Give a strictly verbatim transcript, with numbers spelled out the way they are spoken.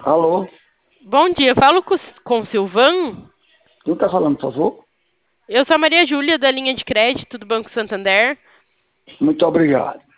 Alô? Bom dia, falo com, com o Silvan. Quem está falando, por favor? Eu sou a Maria Júlia, da linha de crédito do Banco Santander. Muito obrigado.